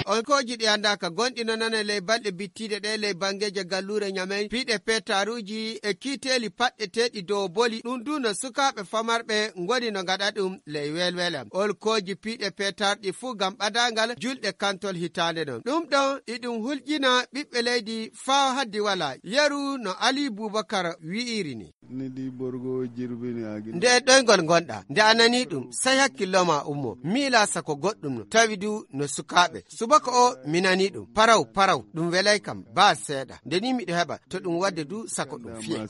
on koji ɗi anda ka gonɗi no nana ley balɗe bittiɗe ɗe ley bangeje gallure nyamey piɗe petaruji e kiiteli paɗɗeteɗi dow boli ɗum du no sukaɓe famarɓe ngoni no gaɗa ɗum ley welwelam ol koji piɗe petarɗi fuu gam ɓadangal julɗe kantol hitande non ɗum ɗon iɗum hulƴina ɓiɓɓe leydi faa haddi wala yeru no Ali Boubacar wi'iri ni nde ɗoygol gonɗa nde anani ɗum sai hakkilloma ummo miila sako goɗɗum no tawi du no sukaɓe subaka o minani ɗum paraw ɗum welay kam ba seeɗa nde ni miɗo heɓa to ɗum wadde du sako ɗum fiye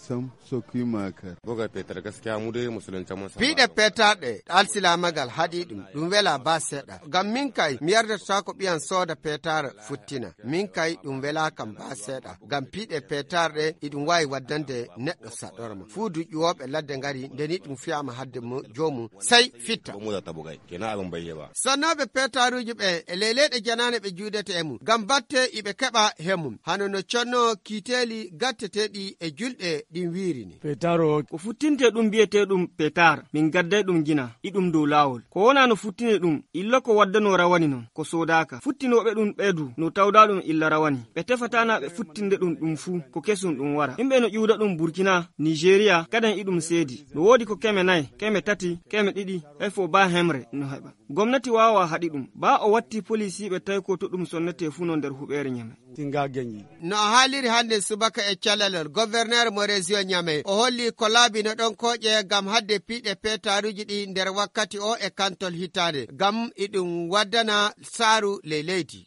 piɗe petarɗe alsilamagal haɗi ɗum wela ba seeɗa gam min kay mi yardata ko ɓiyan sooda petare futtina min kay ɗum wela kam ba seeɗa gam piɗe petarɗe iɗum wawi waddande neɗɗo saɗorma fuu duƴƴuwoɓe ladde ngari ndeni ɗum fiyama hadde jomum sai fitta sannoɓe petaruji ɓe e leyleɗe janane ɓe juudete e mum gam batte iɓe keɓa hemum hano no conno kiiteli gatteteɗi e julɗe ɗin wirini petaro ko futtinte ɗum biyete ɗum petar min gadday ɗum gina iɗum dow lawol ko wona no futtine ɗum illa ko waddano rawani non ko sodaka futtinoɓe ɗum ɓeydu no tawda ɗum illa rawani ɓe tefatana ɓe futtinde ɗum fuu ko kesum ɗum wara himɓe no ƴuuda ɗum burkina nigeria kadan iɗum seedi no wodi ko keme 4 keme 3 keme 2 hay fo ba hemre no heɓa gomnati wawa haɗi ɗum ba o watti policiɓe tawi ko to ɗum sonnete fuu no nder huɓere nyame tinga genyi no haaliri hande subaka e calalol gouverneur mo région nyame o holli ko laabi no ɗon koƴe gam hadde piɗe petaruji ɗi nder wakkati o e kantol hitande gam iɗum waddana saaru ley leydi